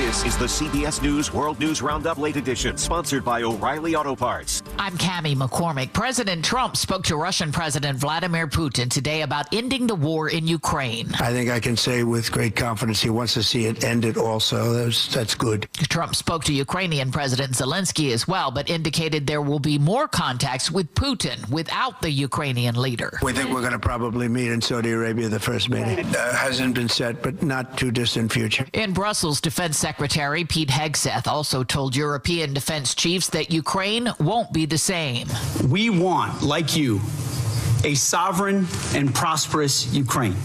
This is the CBS News World News Roundup Late Edition, sponsored by O'Reilly Auto Parts. I'm Cammie McCormick. President Trump spoke to Russian President Vladimir Putin today about ending the war in Ukraine. I think I can say with great confidence he wants to see it ended also. That's good. Trump spoke to Ukrainian President Zelensky as well, but indicated there will be more contacts with Putin without the Ukrainian leader. We think we're going to probably meet in Saudi Arabia, the first meeting. Hasn't been set, but not too distant future. In Brussels, Defense Secretary Pete Hegseth also told European defense chiefs that Ukraine won't be the same. We want, like you, a sovereign and prosperous Ukraine.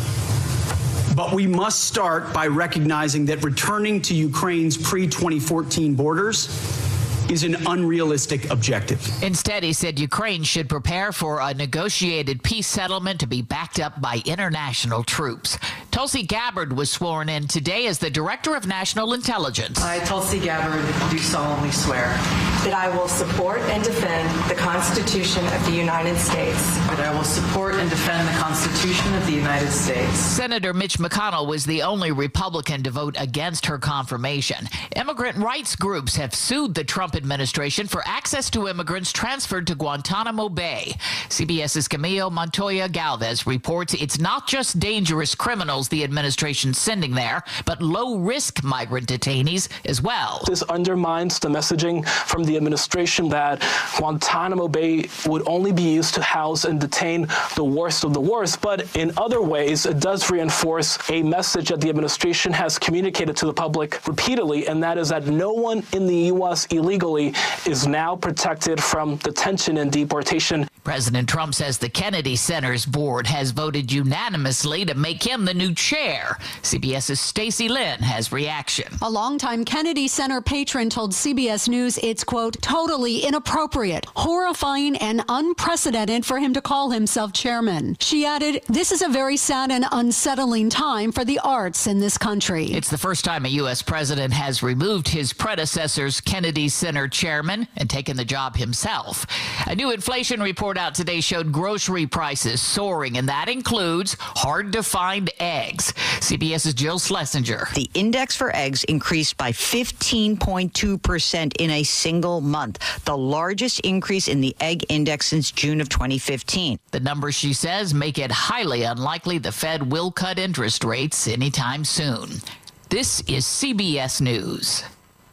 But we must start by recognizing that returning to Ukraine's pre-2014 borders is an unrealistic objective. Instead, he said Ukraine should prepare for a negotiated peace settlement to be backed up by international troops. Tulsi Gabbard was sworn in today as the Director of National Intelligence. I, Tulsi Gabbard, do solemnly swear that I will support and defend the Constitution of the United States. That I will support and defend the Constitution of the United States. Senator Mitch McConnell was the only Republican to vote against her confirmation. Immigrant rights groups have sued the Trump administration for access to immigrants transferred to Guantanamo Bay. CBS's Camilo Montoya Galvez reports it's not just dangerous criminals the administration's sending there, but low-risk migrant detainees as well. This undermines the messaging from the administration that Guantanamo Bay would only be used to house and detain the worst of the worst, but in other ways, it does reinforce a message that the administration has communicated to the public repeatedly, and that is that no one in the U.S. illegally is now protected from detention and deportation. President Trump says the Kennedy Center's board has voted unanimously to make him the new chair. CBS's Stacey Lynn has reaction. A longtime Kennedy Center patron told CBS News it's, quote, totally inappropriate, horrifying, and unprecedented for him to call himself chairman. She added, this is a very sad and unsettling time for the arts in this country. It's the first time a U.S. president has removed his predecessor's Kennedy Center chairman and taken the job himself. A new inflation report out today showed grocery prices soaring, and that includes hard-to-find eggs. CBS's Jill Schlesinger. The index for eggs increased by 15.2% in a single month, the largest increase in the egg index since June of 2015. The numbers, she says, make it highly unlikely the Fed will cut interest rates anytime soon. This is CBS News.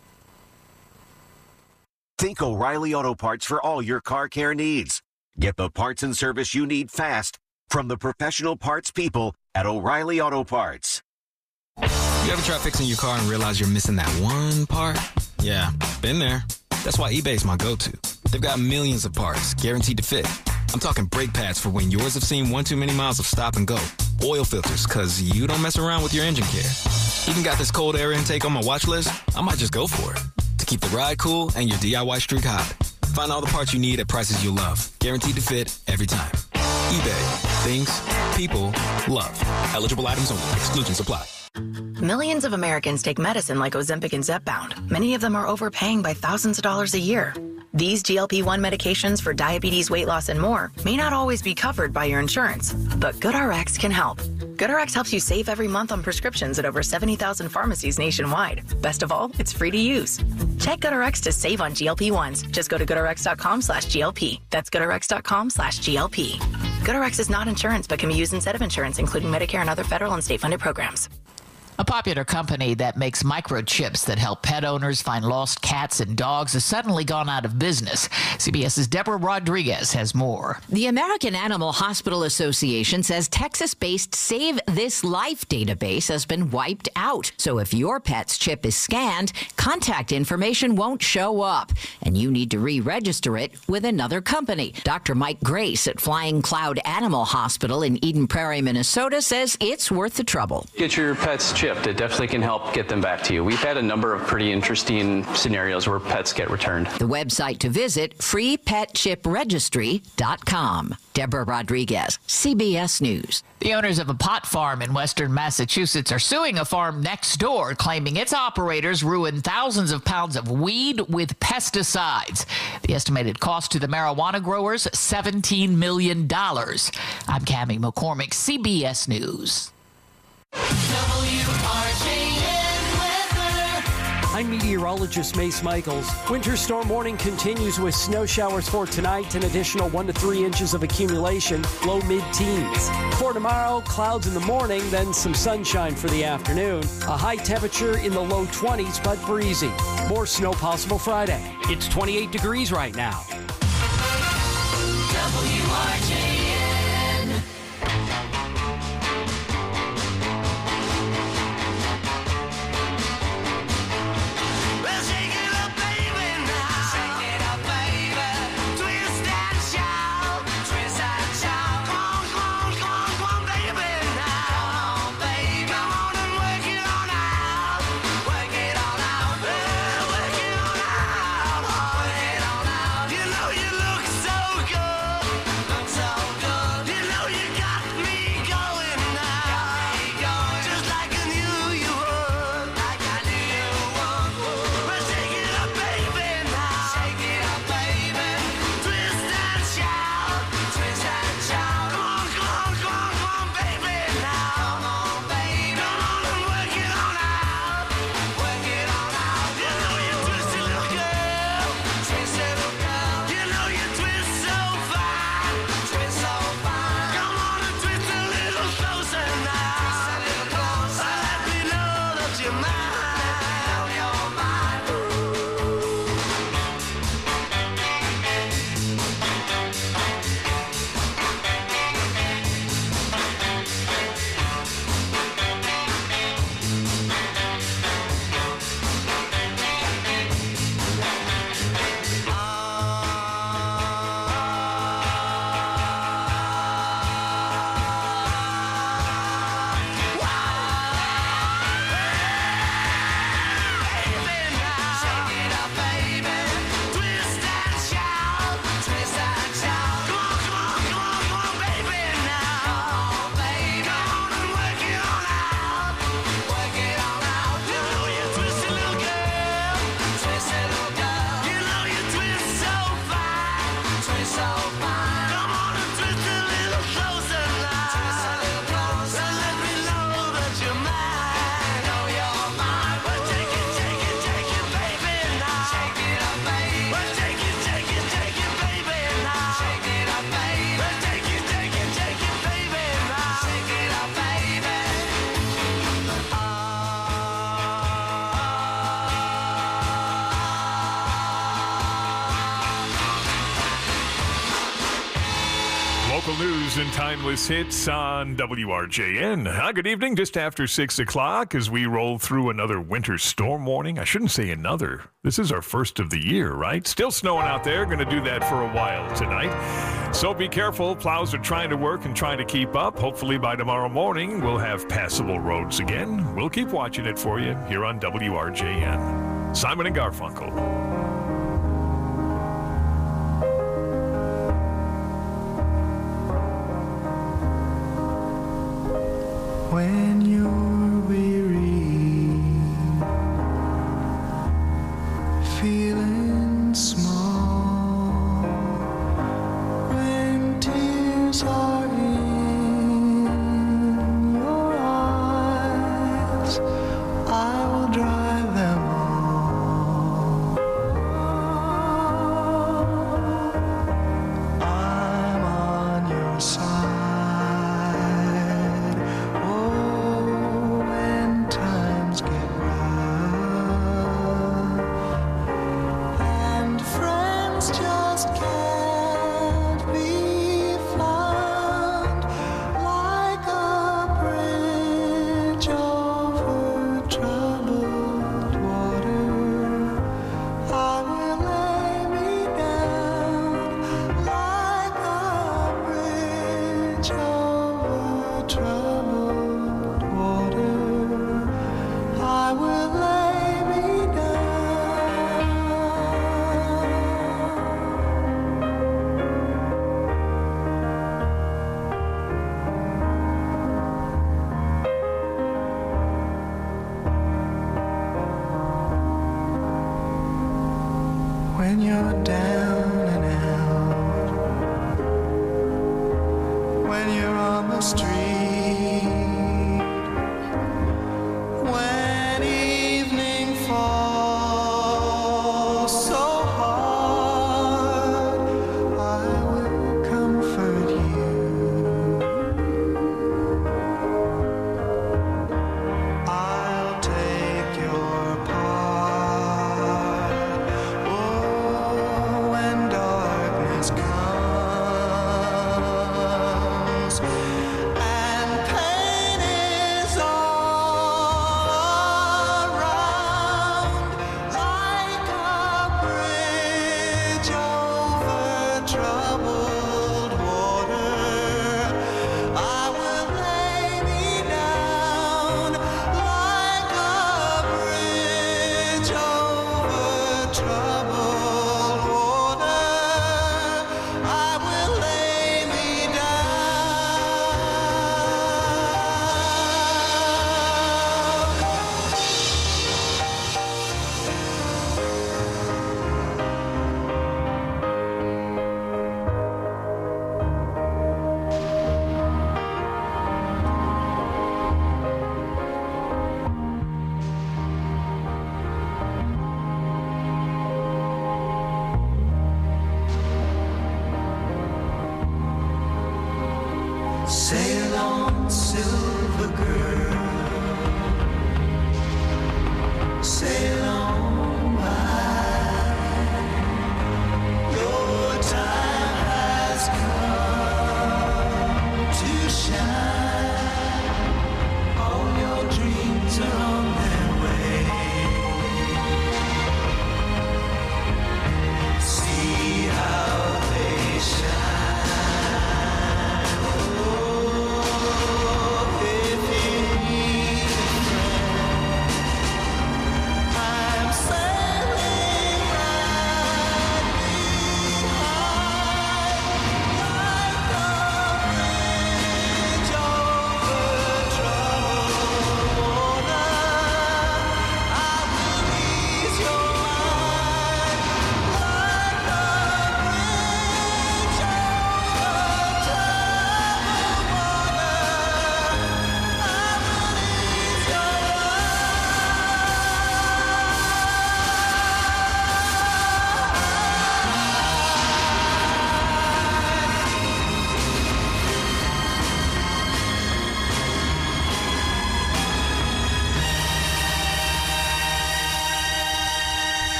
Think O'Reilly Auto Parts for all your car care needs. Get the parts and service you need fast from the professional parts people at O'Reilly Auto Parts. You ever try fixing your car and realize you're missing that one part? Yeah, been there. That's why eBay's my go-to. They've got millions of parts guaranteed to fit. I'm talking brake pads for when yours have seen one too many miles of stop and go. Oil filters, because you don't mess around with your engine care. Even got this cold air intake on my watch list. I might just go for it. To keep the ride cool and your DIY streak hot. Find all the parts you need at prices you'll love. Guaranteed to fit every time. eBay. Things people love. Eligible items only. Exclusions apply. Millions of Americans take medicine like Ozempic and Zepbound. Many of them are overpaying by thousands of dollars a year. These GLP-1 medications for diabetes, weight loss, and more may not always be covered by your insurance, but GoodRx can help. GoodRx helps you save every month on prescriptions at over 70,000 pharmacies nationwide. Best of all, it's free to use. Check GoodRx to save on GLP-1s. Just go to GoodRx.com/GLP. That's GoodRx.com/GLP. GoodRx is not insurance, but can be used instead of insurance, including Medicare and other federal and state-funded programs. A popular company that makes microchips that help pet owners find lost cats and dogs has suddenly gone out of business. CBS's Deborah Rodriguez has more. The American Animal Hospital Association says Texas-based Save This Life database has been wiped out. So if your pet's chip is scanned, contact information won't show up, and you need to re-register it with another company. Dr. Mike Grace at Flying Cloud Animal Hospital in Eden Prairie, Minnesota, says it's worth the trouble. Get your pet's chip. It definitely can help get them back to you. We've had a number of pretty interesting scenarios where pets get returned. The website to visit, freepetchipregistry.com. Deborah Rodriguez, CBS News. The owners of a pot farm in western Massachusetts are suing a farm next door, claiming its operators ruined thousands of pounds of weed with pesticides. The estimated cost to the marijuana growers, $17 million. I'm Cammie McCormick, CBS News. WRJN weather. I'm meteorologist Mace Michaels. Winter storm warning continues with snow showers for tonight, an additional 1 to 3 inches of accumulation, low mid-teens. For tomorrow, clouds in the morning, then some sunshine for the afternoon. A high temperature in the low 20s, but breezy. More snow possible Friday. It's 28 degrees right now. WRJN. News and timeless hits on WRJN. Hi, good evening. Just after 6 o'clock as we roll through another winter storm warning. I shouldn't say another. This is our first of the year, right? Still snowing out there. Going to do that for a while tonight. So be careful. Plows are trying to work and trying to keep up. Hopefully by tomorrow morning, we'll have passable roads again. We'll keep watching it for you here on WRJN. Simon and Garfunkel. When you're weary, feeling small, when tears are in your eyes, I will dry them all. I'm on your side. When you're down and out, when you're on the street, when evening falls.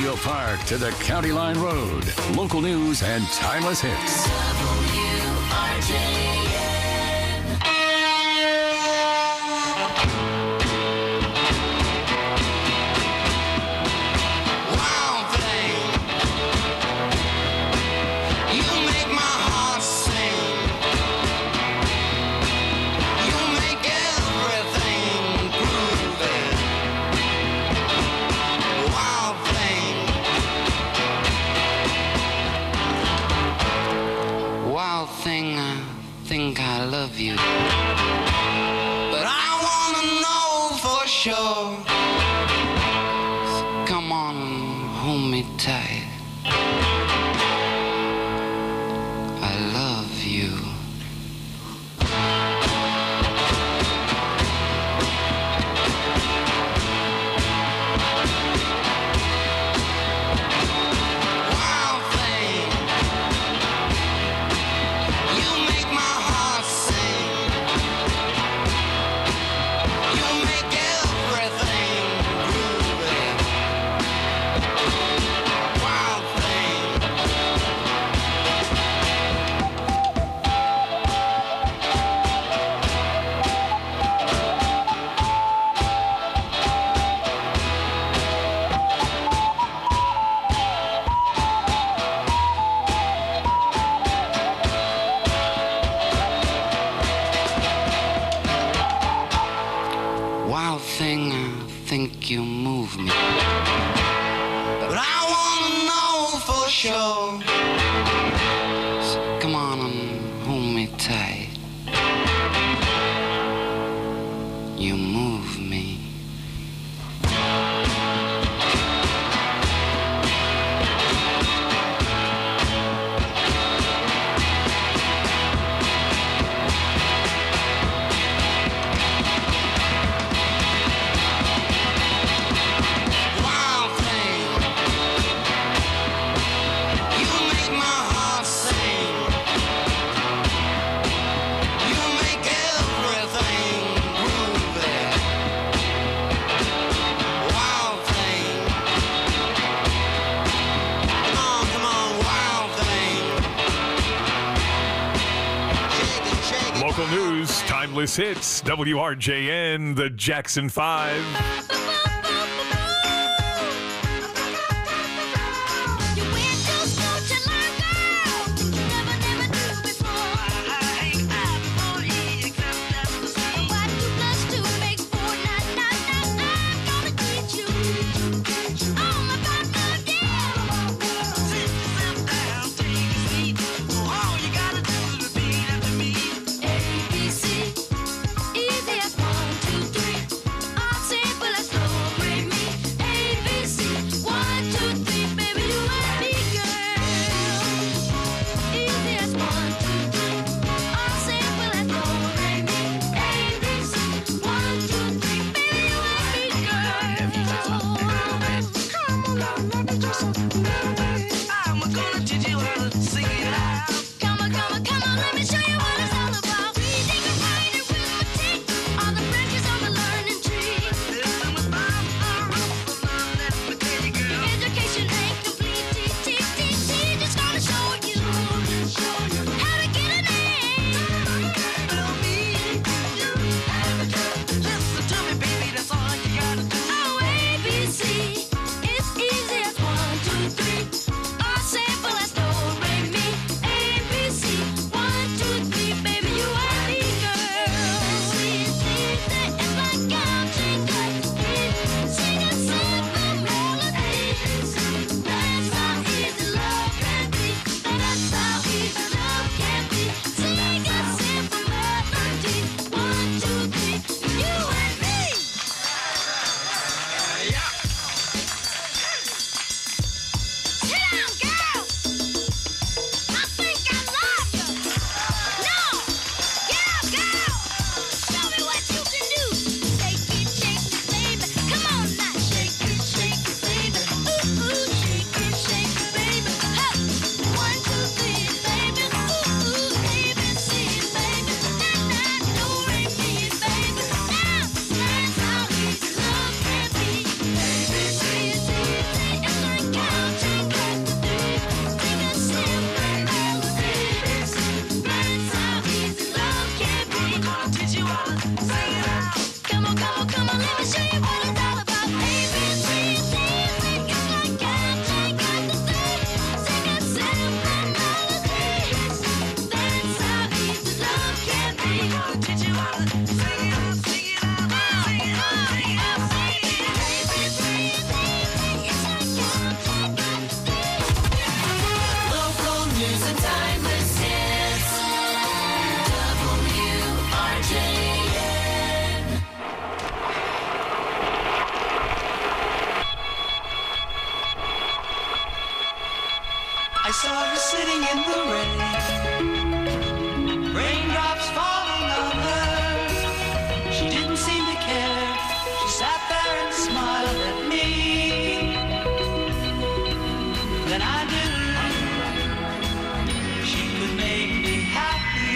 Memorial Park to the County Line Road. Local news and timeless hits. WRJN. I love you, but I wanna know for sure. So come on and hold me tight. I love you. You move me, but I wanna know for sure. So come on and hold me tight. You move me. News, timeless hits, WRJN, the Jackson 5. ABC, easy as 1, 2, 3. All simple as you wanna sing it out? Come on, come on, come on, let me show you what it's all about. I saw her sitting in the rain, raindrops falling on her. She didn't seem to care. She sat there and smiled at me. Then I knew she could make me happy.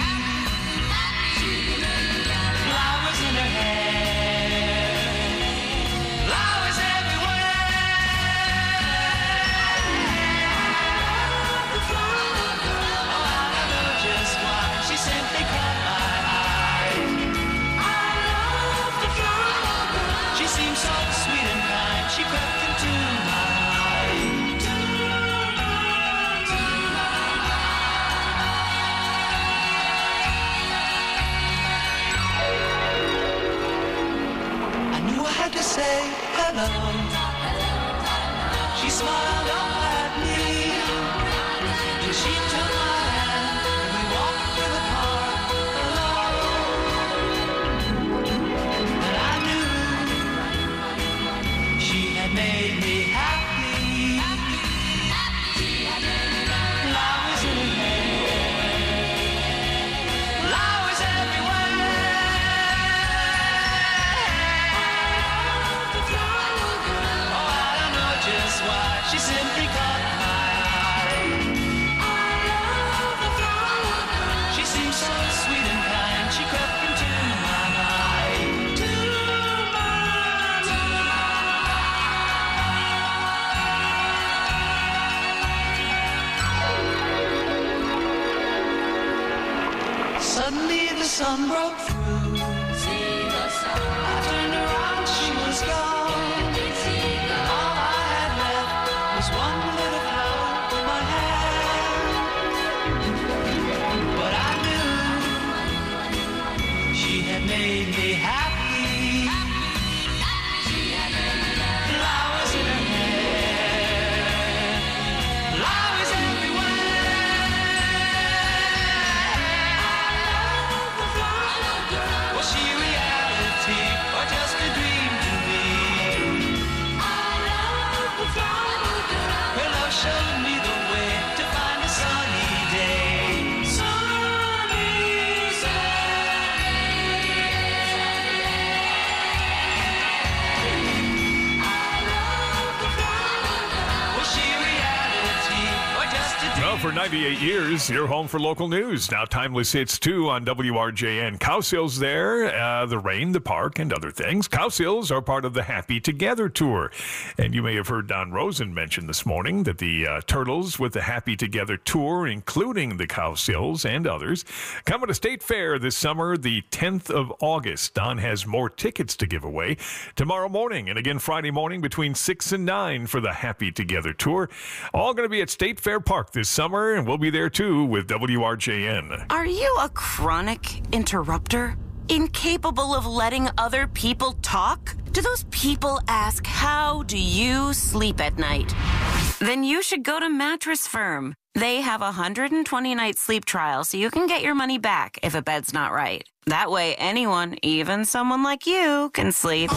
Flowers in her hair, flowers everywhere. To say hello. She smiled up at me, and she took my hand, and we walked through the park alone. And I knew she had made me happy. Flowers in her hair, flowers everywhere. She simply caught my eye. I love the flower girl. She seemed so sweet and kind. She crept into my mind. Suddenly the sun broke through. I turned around, she was gone. One little flower in my hand, but I knew she had made me happy. Flowers in her hair, flowers everywhere. Was she reality or just a dream to me? I love the flower. Her love showed me the way to find a sunny day. Sunny, I love the flower. Was she reality or just a dream? Well, for 98 years, you're home for local news. Now, Timeless Hits 2 on WRJN. Cow Sills there, the rain, the park, and other things. Cow Sills are part of the Happy Together Tour. And you may have heard Don Rosen mention this morning that the Turtles with the Happy Together Tour, including the Cow Sills and others, coming to State Fair this summer, the 10th of August. Don has more tickets to give away tomorrow morning and again Friday morning between 6 and 9 for the Happy Together Tour. All going to be at State Fair Park this summer, and we'll be there too with WRJN. Are you a chronic interrupter? Incapable of letting other people talk? Do those people ask, how do you sleep at night? Then you should go to Mattress Firm. They have a 120-night sleep trial so you can get your money back if a bed's not right. That way anyone, even someone like you, can sleep.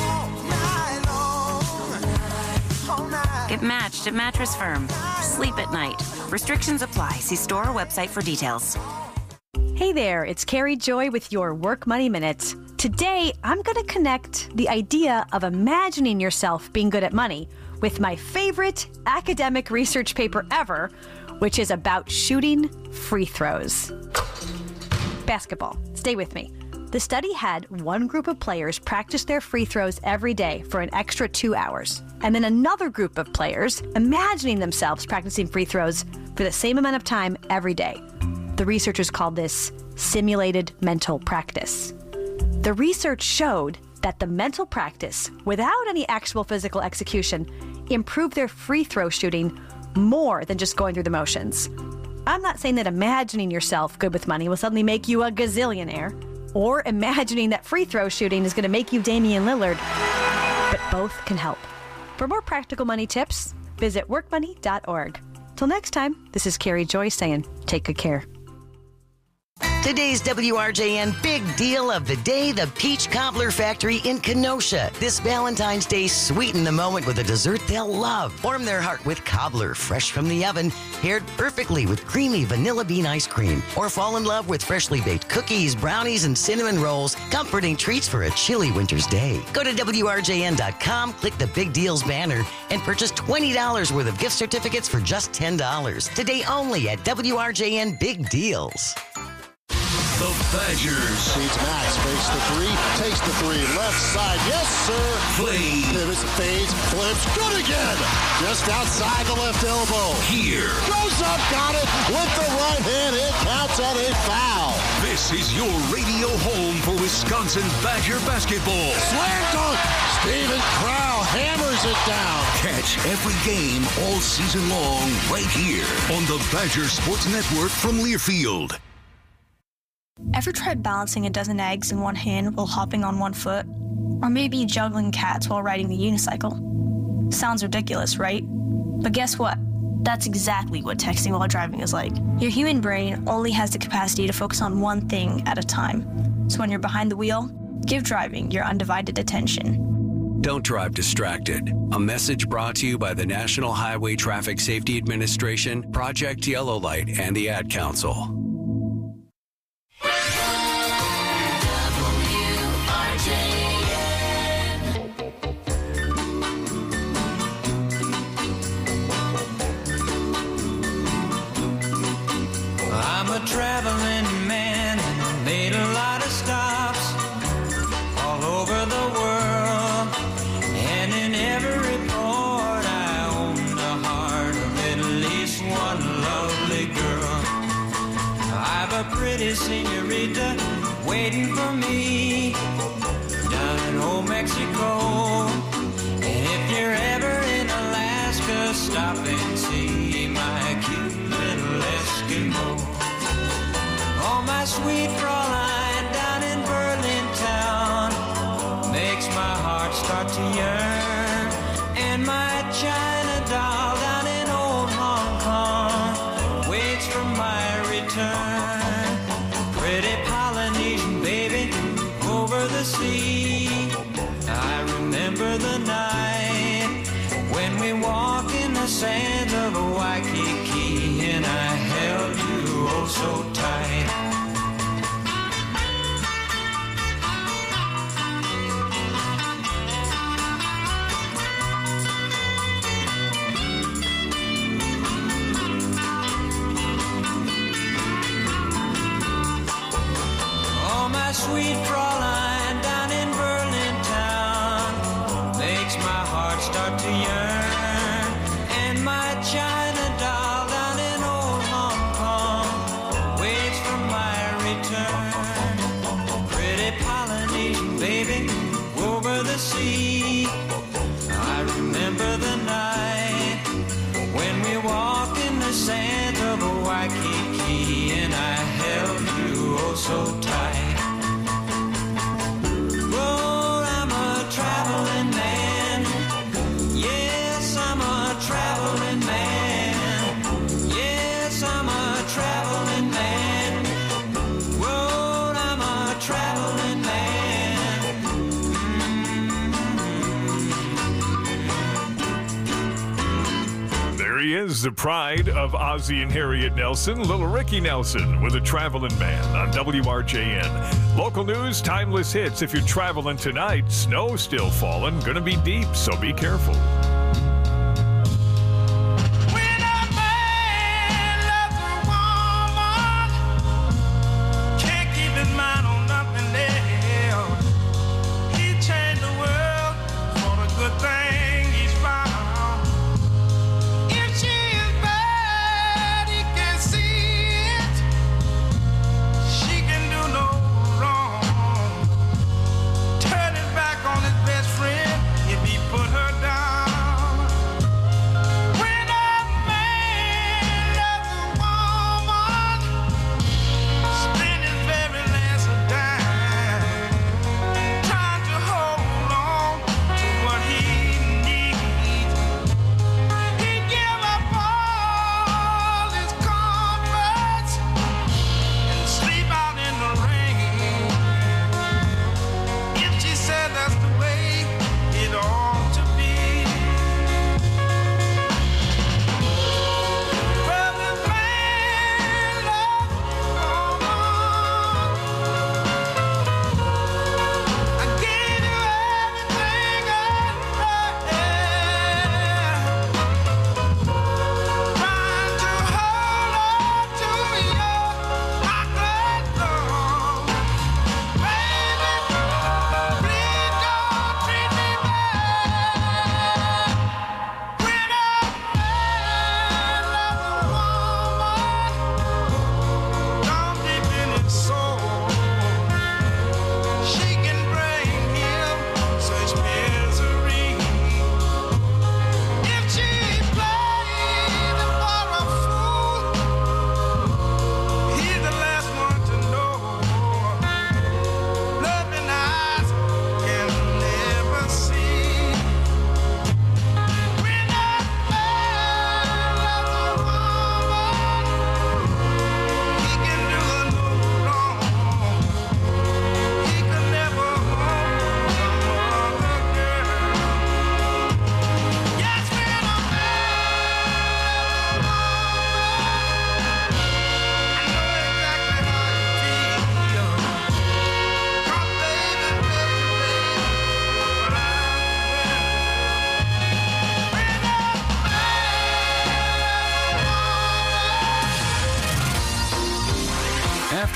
Get matched at Mattress Firm. Sleep at night. Restrictions apply. See store or website for details. Hey there, it's Carrie Joy with your Work Money Minute. Today, I'm going to connect the idea of imagining yourself being good at money with my favorite academic research paper ever, which is about shooting free throws. Basketball. Stay with me. The study had one group of players practice their free throws every day for an extra 2 hours, and then another group of players imagining themselves practicing free throws for the same amount of time every day. The researchers called this simulated mental practice. The research showed that the mental practice, without any actual physical execution, improved their free throw shooting more than just going through the motions. I'm not saying that imagining yourself good with money will suddenly make you a gazillionaire, or imagining that free throw shooting is going to make you Damian Lillard, but both can help. For more practical money tips, visit workmoney.org. Till next time, this is Carrie Joy saying, take good care. Today's WRJN big deal of the day, the Peach Cobbler Factory in Kenosha. This Valentine's Day, sweeten the moment with a dessert they'll love. Warm their heart with cobbler, fresh from the oven, paired perfectly with creamy vanilla bean ice cream. Or fall in love with freshly baked cookies, brownies, and cinnamon rolls, comforting treats for a chilly winter's day. Go to WRJN.com, click the Big Deals banner, and purchase $20 worth of gift certificates for just $10. Today only at WRJN Big Deals. The Badgers. Feeds Max, fakes the three, takes the three, left side, yes sir. Play. Pivots, fades, flips, good again. Just outside the left elbow. Here. Goes up, got it, with the right hand, it counts at a foul. This is your radio home for Wisconsin Badger basketball. Slam dunk, Steven Crowl hammers it down. Catch every game all season long right here on the Badger Sports Network from Learfield. Ever tried balancing a dozen eggs in one hand while hopping on one foot? Or maybe juggling cats while riding the unicycle? Sounds ridiculous, right? But guess what? That's exactly what texting while driving is like. Your human brain only has the capacity to focus on one thing at a time. So when you're behind the wheel, give driving your undivided attention. Don't drive distracted. A message brought to you by the National Highway Traffic Safety Administration, Project Yellow Light, and the Ad Council. I'm a traveling man, made a lot of stops all over the world, and in every port I owned a heart of at least one lovely girl. I've a pretty senorita waiting for me down in old Mexico, and if you're ever in Alaska, stop and see my cute little Eskimo. Oh, my sweet Fraulein down in Berlin town makes my heart start to yearn. And my China doll down in old Hong Kong waits for my return. Pretty Polynesian baby over the sea, I remember the night when we walked in the sands of Waikiki, and I held you oh so tight. Oh, my sweet Fraulein down in Berlin town makes my heart start to yearn. And my China doll down in old Hong Kong waits for my return. Pretty Polynesian baby over the sea, I remember the night when we walked in the sands of Waikiki, and I held you oh so tight. Well, I'm a traveling man. Yes, I'm a traveling man. Yes, I'm a traveling man. Well, I'm a traveling man. There he is, the pride of Ozzie and Harriet Nelson, Little Ricky Nelson with a traveling man on WRJN. Local news, timeless hits. If you're traveling tonight, snow still falling, gonna be deep, so be careful. Can't keep his mind on nothing else. He changed the world for the good thing he's found. If she is bad, he can see it. She can do no wrong.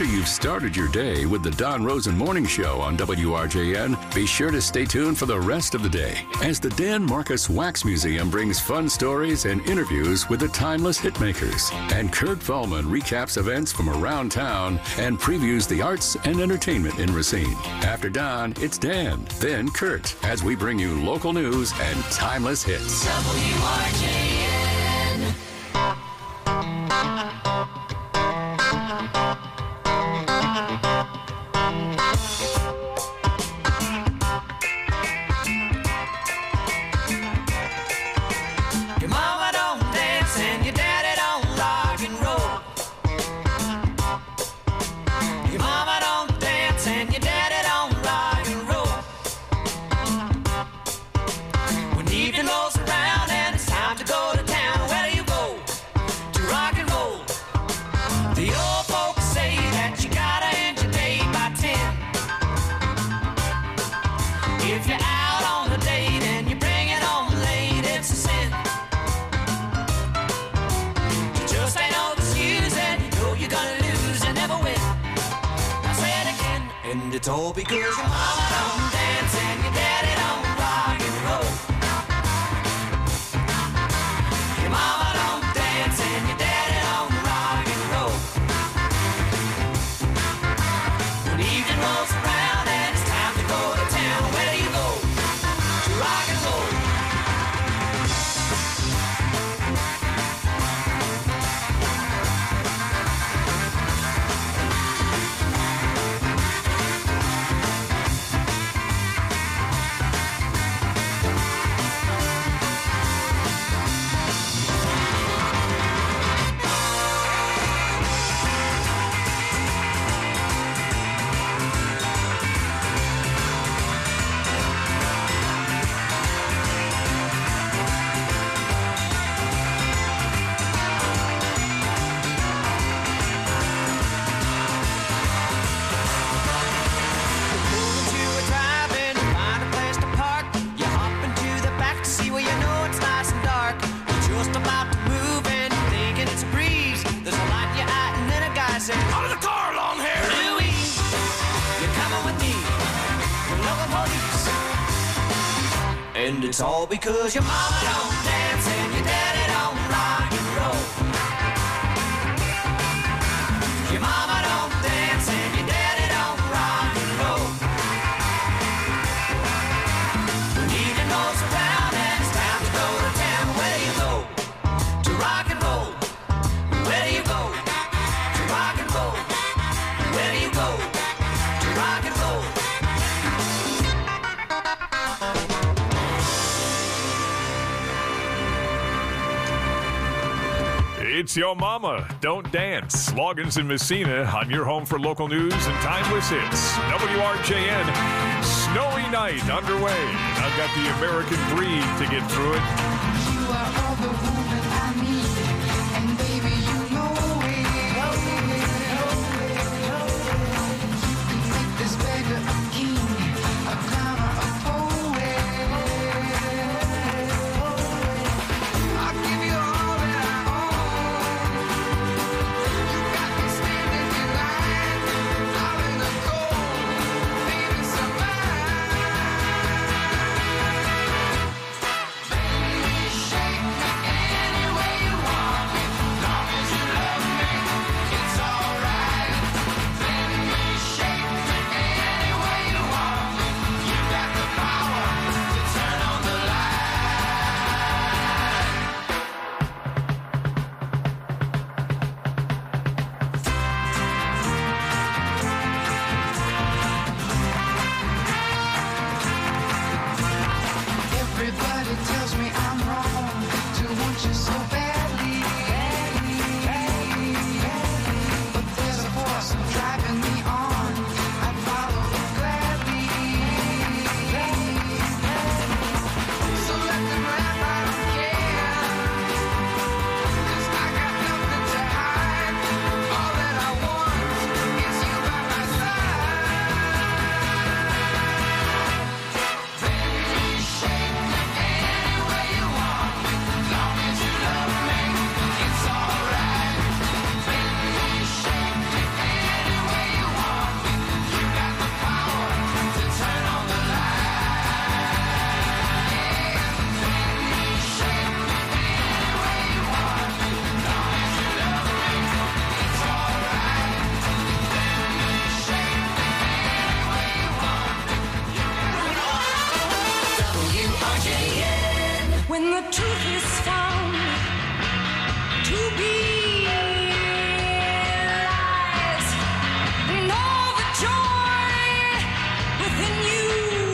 After you've started your day with the Don Rosen Morning Show on WRJN, be sure to stay tuned for the rest of the day as the Dan Marcus Wax Museum brings fun stories and interviews with the timeless hitmakers. And Kurt Feldman recaps events from around town and previews the arts and entertainment in Racine. After Don, it's Dan, then Kurt, as we bring you local news and timeless hits. WRJN. Your mama don't dance and your daddy don't rock and roll. Your mama don't dance and your daddy don't rock and roll. When evening rolls around and it's time to go to town, where do you go? To rock and roll. The old folks say that you gotta end your day by 10. If you're out on a date and you bring it home late, it's a sin. You just ain't no excuse and you know you're gonna lose and never win. I'll say it again, and it's all because your mama don't dance and your daddy don't rock and roll. Your mama don't dance and your daddy don't rock and roll. When evening rolls around and it's time to go to town, where do you go? To rock and roll. Out of the car, long hair! Louise, you're coming with me. You're local police. And it's all because your mama don't dance and your daddy don't rock and roll. Your mama don't dance and your daddy don't rock and roll. When evening rolls around and it's time to go to town, where do you go? To rock and roll. Where do you go? Rock and roll. Where do you go? To rock and roll. It's Yo Mama, Don't Dance. Loggins and Messina on your home for local news and timeless hits. WRJN, snowy night underway. I've got the American Breed to get through it. You are all the woman I need, and baby, you know it. You can make this beggar a king, a clown, a poet. I'll give you all that I own. You got me standing in line, out in the cold, baby, survive. Baby, shake me when the truth is found to be lies, and all the joy within you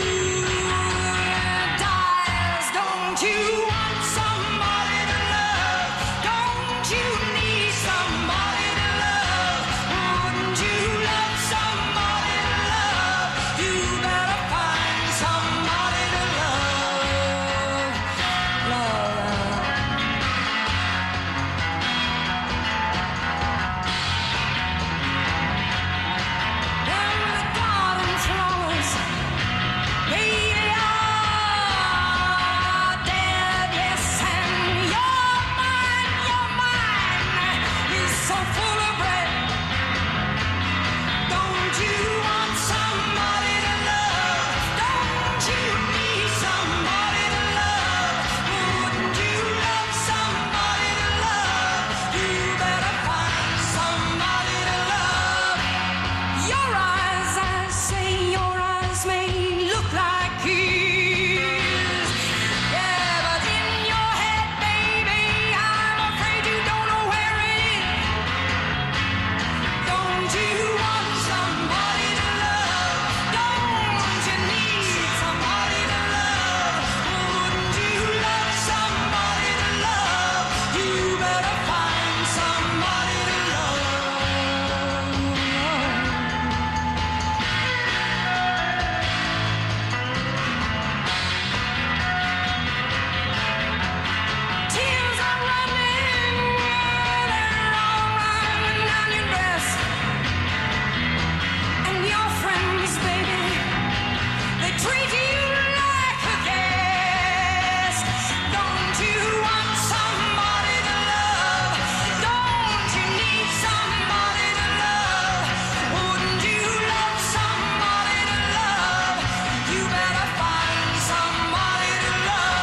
dies. Don't you want somebody to love? Don't you need somebody to love? Wouldn't you love somebody to love? You better find somebody to love. When the garden flowers they are dead, yes, and your mind is so full of red. Don't you want somebody to love? Don't you need somebody to love? Wouldn't you love somebody to love? You better find somebody to love. Your eyes, I say, your eyes may look like his. Yeah, but in your head, baby, I'm afraid you don't know where it is. Don't you want somebody to love? Don't you need somebody to love? Wouldn't you love somebody to love? You better find somebody to Tears are running, they're all running down your dress. And your friends, baby, they treat you like a guest. Don't you want somebody to love? Don't you need somebody to love? Wouldn't you love somebody to love? You better find somebody to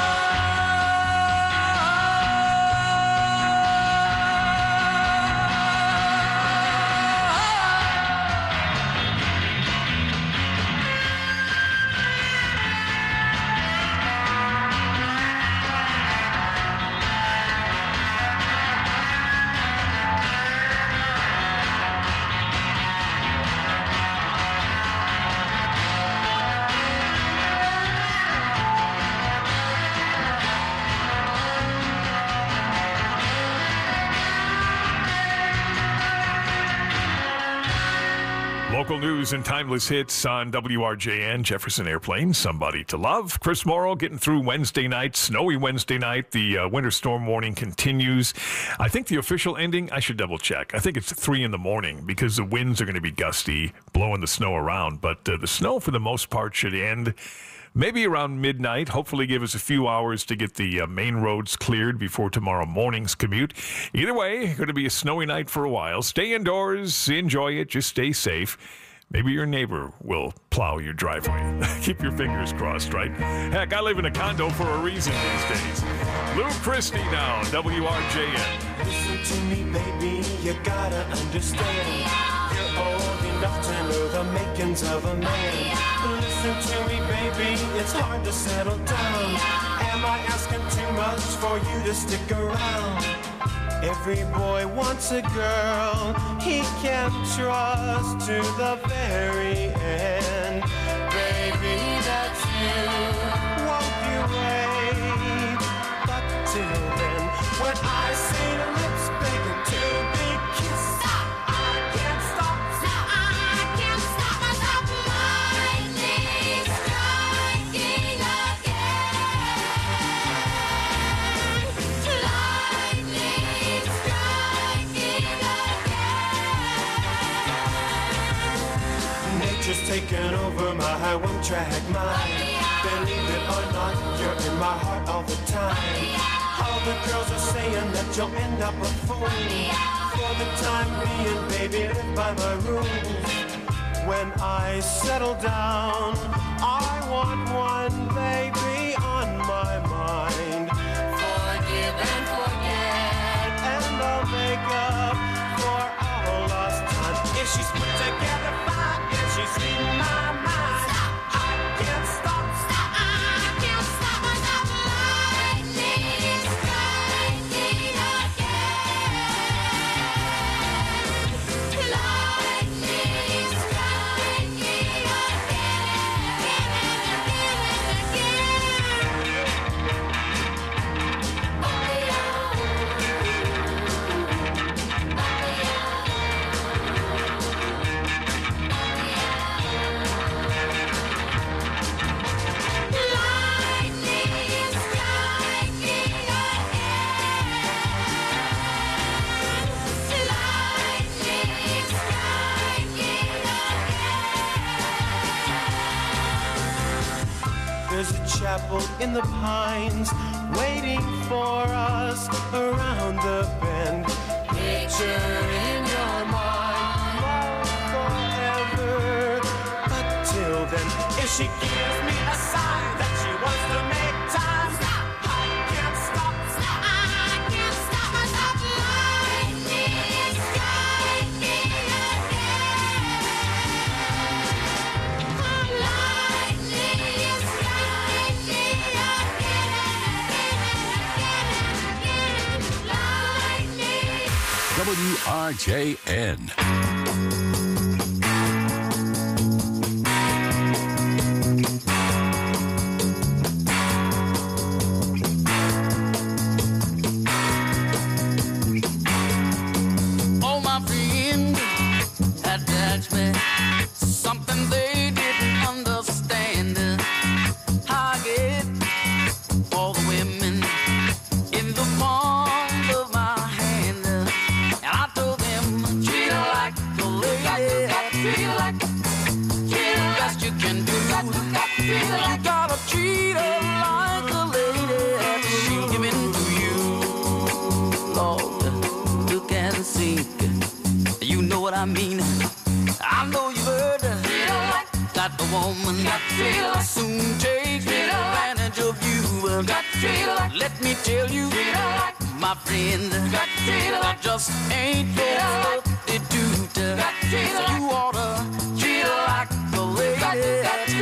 Local news and timeless hits on WRJN. Jefferson Airplane, Somebody to Love. Chris Morrow getting through Wednesday night, snowy Wednesday night. The winter storm warning continues. I think the official ending, I should double check. I think it's 3 in the morning because the winds are going to be gusty, blowing the snow around. But the snow, for the most part, should end maybe around midnight. Hopefully give us a few hours to get the main roads cleared before tomorrow morning's commute. Either way, going to be a snowy night for a while. Stay indoors, enjoy it, just stay safe. Maybe your neighbor will plow your driveway. Keep your fingers crossed, right? Heck, I live in a condo for a reason these days. Lou Christie now, WRJN. Listen to me, baby, you gotta understand. You're old enough to know the makings of a man. Listen to me, baby, it's hard to settle down. Am I asking too much for you to stick around? Every boy wants a girl he can trust to the very end. Baby, that's you. Won't you wait? But till then, when I see lips begging to be kissed, I can't stop. I can't stop myself. Lightning striking again. Lightning striking again. Nature's taken over my one-track mind. Believe it or not, you're in my heart all the time. All the girls are saying that you'll end up a fool. For the time being, baby, live by my rules. When I settle down, I want one baby on my mind. Forgive and forget, and I'll make up for all lost time. If she's put together fine, if she's in my mind, I can't stop. I can't stop myself. Lightning There's a chapel in the pines waiting for us around the bend. Picture in your mind, love forever. But till then, if she gives me a sign that she wants to make time, I can't stop. I can't stop myself. Lightning is striking again. Lightning is striking again. WRJN. Oh, my friend attached me. Something they didn't understand. I get all the women in the palm of my hand. And I told them, treat her like a lady. Treat her like the best you can do. You gotta treat her like a lady. She'll give in to you, Lord. Look and see. You know what I mean. I know you heard that the woman soon take advantage of you. Let me tell you, my friend, that just ain't no substitute. So you oughta treat her like a lady.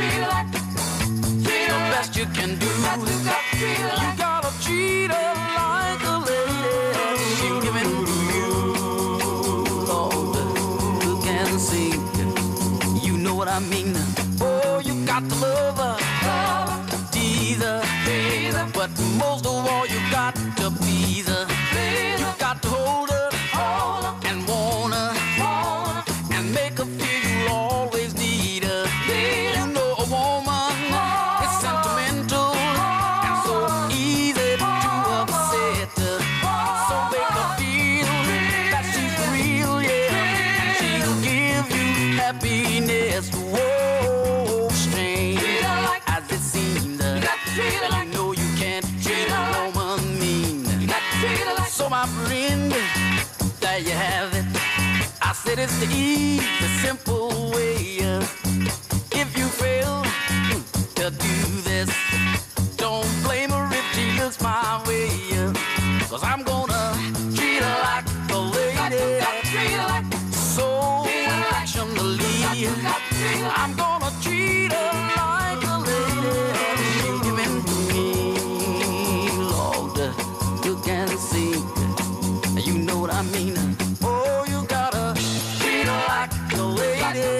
The best you can do. You gotta treat her like a lady. She'll give in to you, Lord. Look and see. You know what I mean. Oh, you got to love her, tease her, but most of all, you got to please her. You got to hold her and want her and make her feel you'll always need her. You know a woman is sentimental and so easy to upset her. So make her feel that she's real, yeah, and she'll give you happiness. Whoa, strange as it seems, you know you can't treat a woman mean. So my friend, there you have it. I said it's the easy, simple way. If you fail to do this, don't blame her if she looks my way. 'Cause I'm gonna treat her like a lady, so affectionately. I'm gonna treat her like a lady. She'll give in to me, Lord. You can see, you know what I mean. Oh, you gotta treat her like a lady.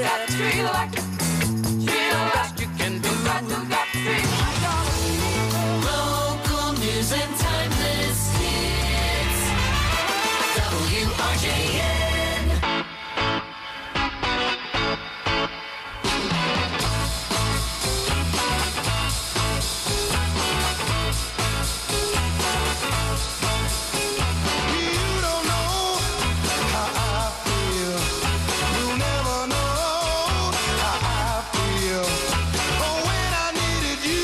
The best you can do. Local news and timeless hits. WRJN. You'll never know how I feel. Oh, when I needed you.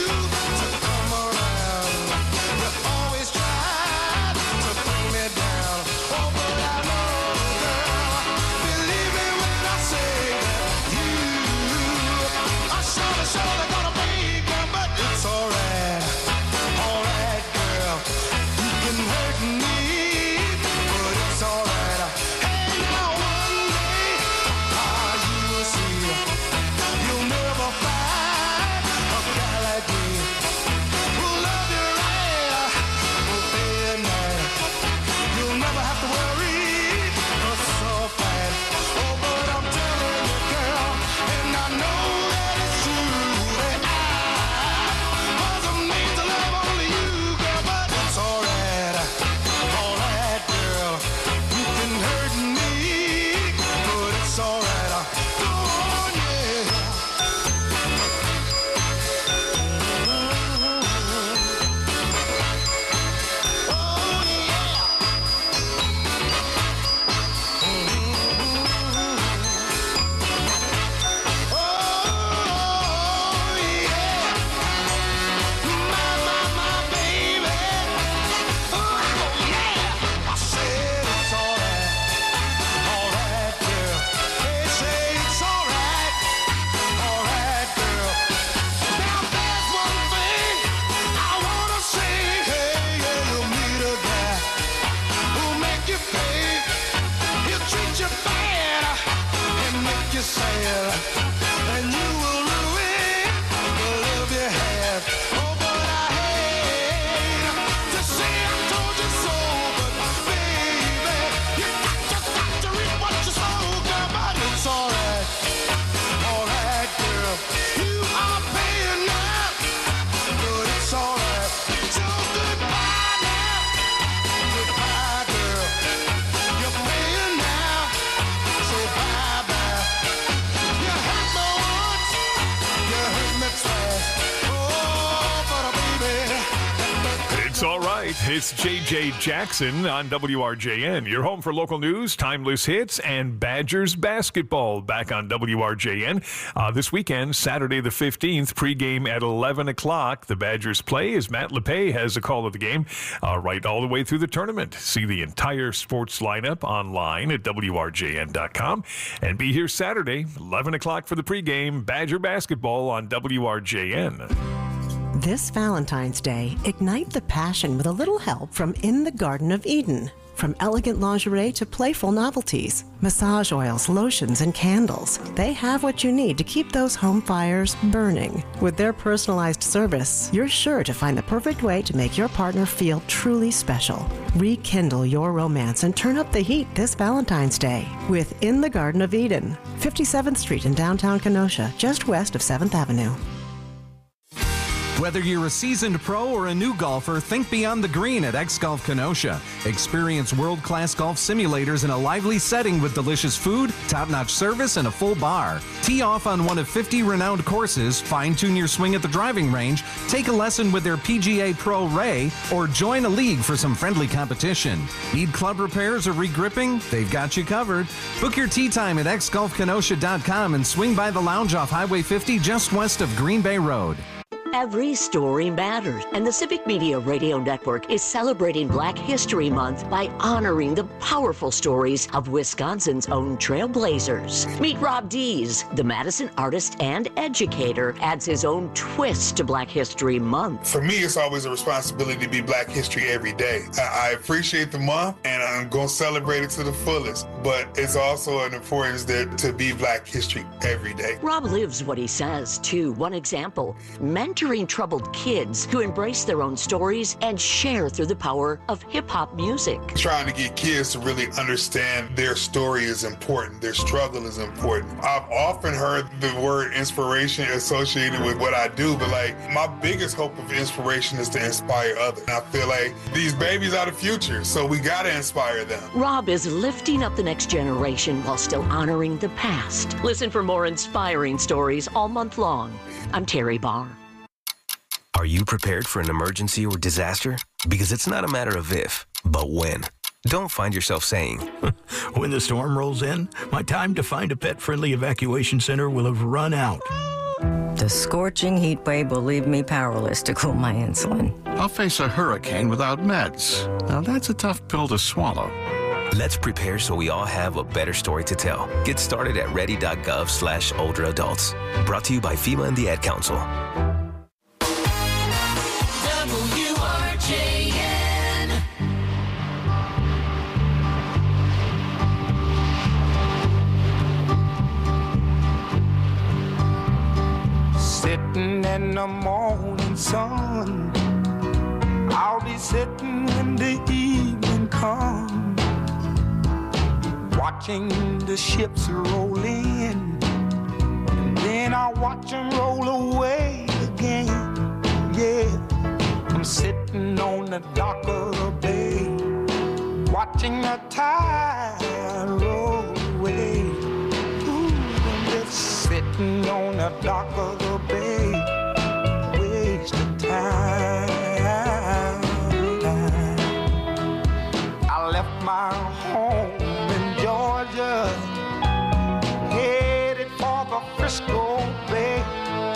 right, it's JJ Jackson on WRJN. Your home for local news, timeless hits, and Badgers basketball back on WRJN. This weekend, Saturday the 15th, pregame at 11 o'clock. The Badgers play as Matt LePay has a call of the game right all the way through the tournament. See the entire sports lineup online at WRJN.com. And be here Saturday, 11 o'clock for the pregame, Badger basketball on WRJN. This Valentine's Day, ignite the passion with a little help from In the Garden of Eden. From elegant lingerie to playful novelties, massage oils, lotions, and candles, they have what you need to keep those home fires burning. With their personalized service, you're sure to find the perfect way to make your partner feel truly special. Rekindle your romance and turn up the heat this Valentine's Day with In the Garden of Eden, 57th Street in downtown Kenosha, just west of 7th Avenue. Whether you're a seasoned pro or a new golfer, think beyond the green at X Golf Kenosha. Experience world-class golf simulators in a lively setting with delicious food, top-notch service, and a full bar. Tee off on one of 50 renowned courses, fine-tune your swing at the driving range, take a lesson with their PGA Pro Ray, or join a league for some friendly competition. Need club repairs or regripping? They've got you covered. Book your tee time at xgolfkenosha.com and swing by the lounge off Highway 50 just west of Green Bay Road. Every story matters, and the Civic Media Radio Network is celebrating Black History Month by honoring the powerful stories of Wisconsin's own trailblazers. Meet Rob Dees, the Madison artist and educator, adds his own twist to Black History Month. For me, it's always a responsibility to be Black History every day. I appreciate the month, and I'm going to celebrate it to the fullest, but it's also an importance there to be Black History every day. Rob lives what he says, too. One example, mentoring troubled kids to embrace their own stories and share through the power of hip-hop music. Trying to get kids to really understand their story is important, their struggle is important. I've often heard the word inspiration associated with what I do, but my biggest hope of inspiration is to inspire others. And I feel like these babies are the future, so we gotta inspire them. Rob is lifting up the next generation while still honoring the past. Listen for more inspiring stories all month long. I'm Terry Barr. Are you prepared for an emergency or disaster? Because it's not a matter of if, but when. Don't find yourself saying, when the storm rolls in, my time to find a pet-friendly evacuation center will have run out. The scorching heat wave will leave me powerless to cool my insulin. I'll face a hurricane without meds. Now that's a tough pill to swallow. Let's prepare so we all have a better story to tell. Get started at ready.gov/older adults. Brought to you by FEMA and the Ad Council. Sitting in the morning sun, I'll be sitting when the evening comes, watching the ships roll in, and then I'll watch them roll away again. Yeah, I'm sitting on the dock of the bay, watching the tide roll away. Ooh, I'm just sitting on the dock of the bay, wasting time. I left my home in Georgia, headed for the Frisco Bay,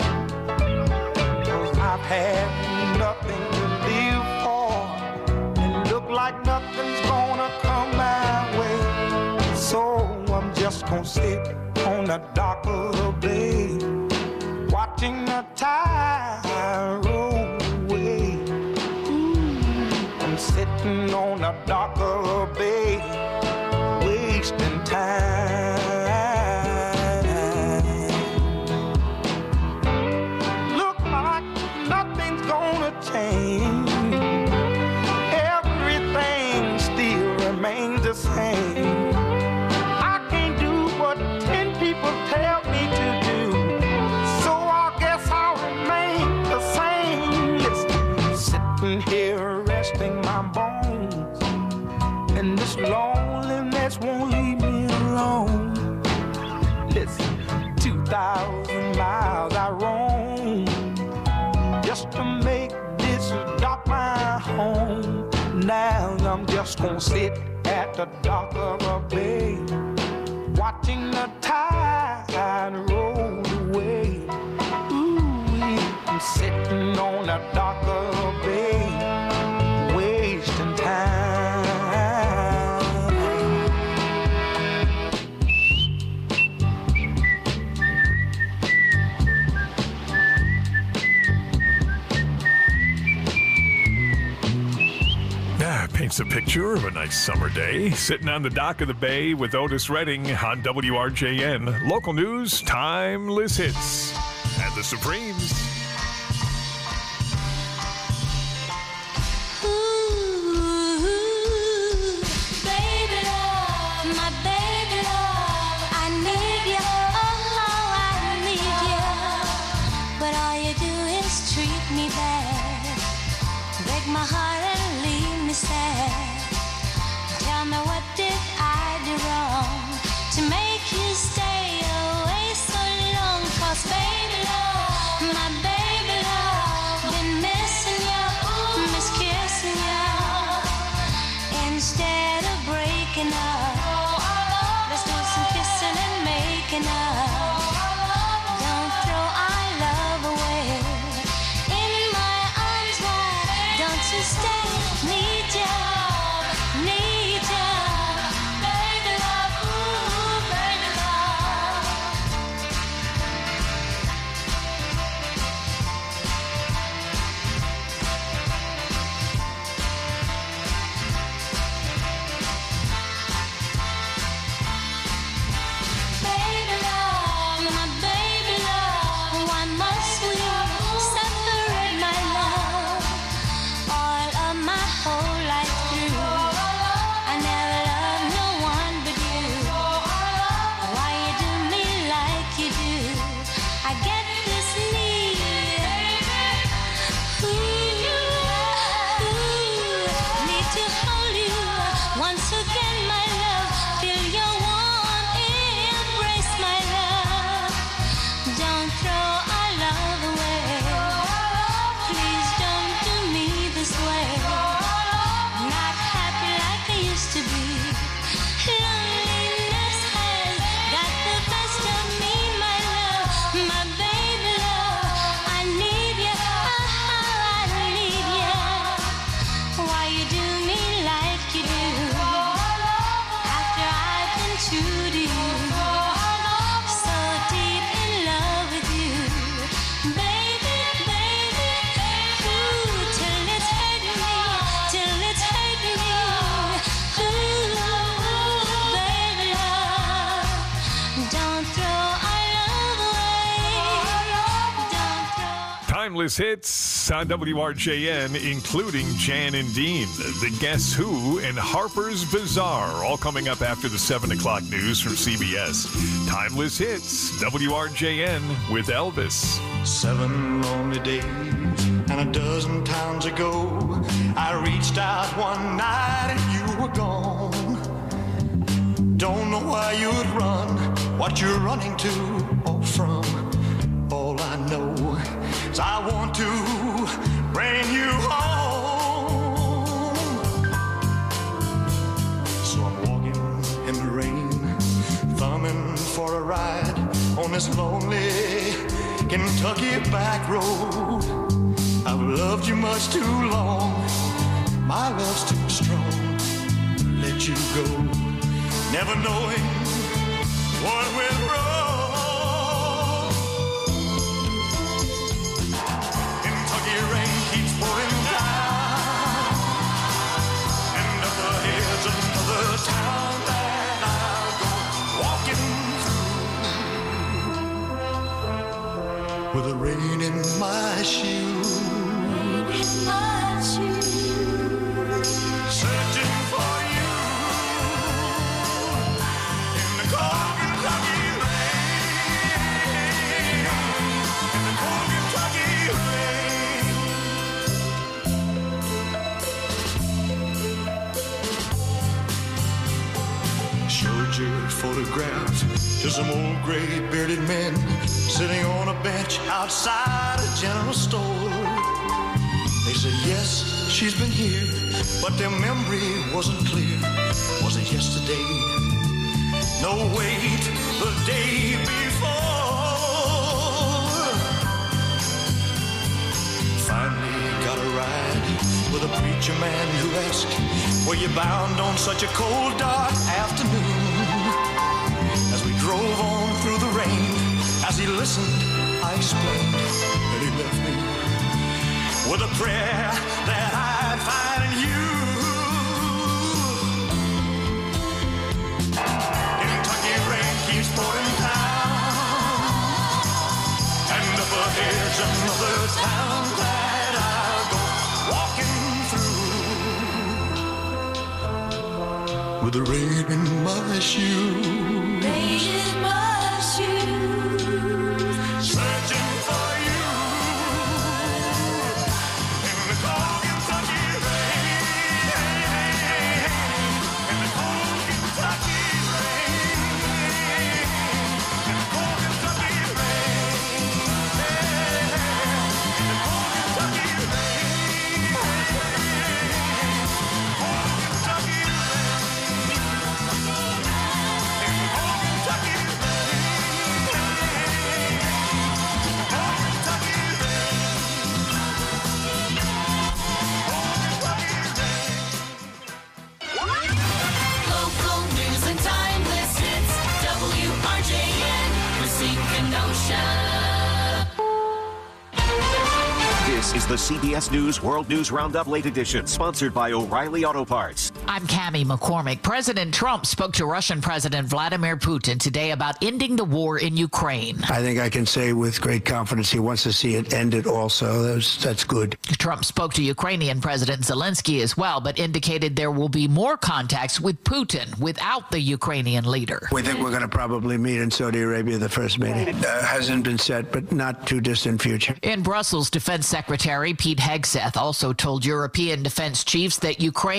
'cause I've had nothing to live for, and look like nothing's gonna come my way. So I'm just gonna sit on the dock of the bay, watching the tide roll away. Ooh, I'm sitting on the dock of the bay, wasting time. Look like nothing's gonna change. Everything still remains the same. I can't do what 10 people tell me to do, so I guess I'll remain the same. Listen, sitting here resting my bones, and this loneliness won't leave me alone. Listen, 2,000 miles I roam just to make this dock my home. now I'm just gonna sit at the dock of a bay, watching the tide roll away. Ooh, I'm sitting on the dock of a bay, wasting time. Paints a picture of a nice summer day, sitting on the dock of the bay with Otis Redding on WRJN. Local news, timeless hits, and the Supremes. Baby love, my baby love, I need you, oh how I need you. But all you do is treat me bad, break my heart and leave me sad. Tell me what did I do wrong to make you stay away so long? 'Cause baby love, my baby love, been missing you, miss kissing you. Instead of breaking up, let's do some kissing and making up. Don't throw our love away. In my arms wide, don't you stay. Need you, need you. Baby love, ooh, baby love. Baby love, my baby love, why must we separate, my love? All of my whole life through, I never loved no one but you. Why you do me like you do? I get this need, need to hold you once again, my love. Feel your warm embrace, my love. Don't throw our love away. Please don't do me this way. Not happy like I used to be. Loneliness has got the best of me, my love. My baby love, I need you, oh, I need you. Why you do me like you do? After I've been true to you, so deep in love with you, baby, baby, ooh, till it's hurting me, till it's hurting me, ooh, baby love, don't throw our love away, don't throw. Timeless hits on WRJN, including Jan and Dean, the Guess Who, and Harper's Bazaar, all coming up after the 7 o'clock news from CBS. Timeless hits, WRJN with Elvis. 7 lonely days and a dozen times ago, I reached out one night and you were gone. Don't know why you'd run, what you're running to or from. All I know is I want to bring you home. So I'm walking in the rain, thumbing for a ride on this lonely Kentucky back road. I've loved you much too long, my love's too strong to let you go, never knowing what went wrong. Kentucky rain keeps pouring down, and up the heads of another town that I'll go walking through, with the rain in my shoes, searching for you in the cold Kentucky rain, in the cold Kentucky rain. Showed your photographs to some old gray bearded men sitting on a bench outside a general store. They said, yes, she's been here, but their memory wasn't clear. Was it yesterday? No, wait, the day before. Finally got a ride with a preacher man who asked, were you bound on such a cold, dark afternoon? As we drove on through the rain, as he listened, I explained that he left me with a prayer that I'd find in you. Kentucky rain keeps pouring down, and up ahead's another town that I'll go walking through with the rain in my shoes. Rain in my shoes. Searching for you in the cold Kentucky rain. In the cold Kentucky rain. In the cold Kentucky rain. In the cold Kentucky rain. Cold Kentucky rain. In the cold Kentucky rain. Local news and timeless hits. WRJN, Racine, Kenosha. This is the CBS News World News Roundup Late Edition, sponsored by O'Reilly Auto Parts. I'm Cammie McCormick. President Trump spoke to Russian President Vladimir Putin today about ending the war in Ukraine. I think I can say with great confidence he wants to see it ended also. That's good. Trump spoke to Ukrainian President Zelensky as well, but indicated there will be more contacts with Putin without the Ukrainian leader. We think we're going to probably meet in Saudi Arabia, the first meeting. Hasn't been set, but not too distant future. In Brussels, Defense Secretary Pete Hegseth also told European defense chiefs that Ukraine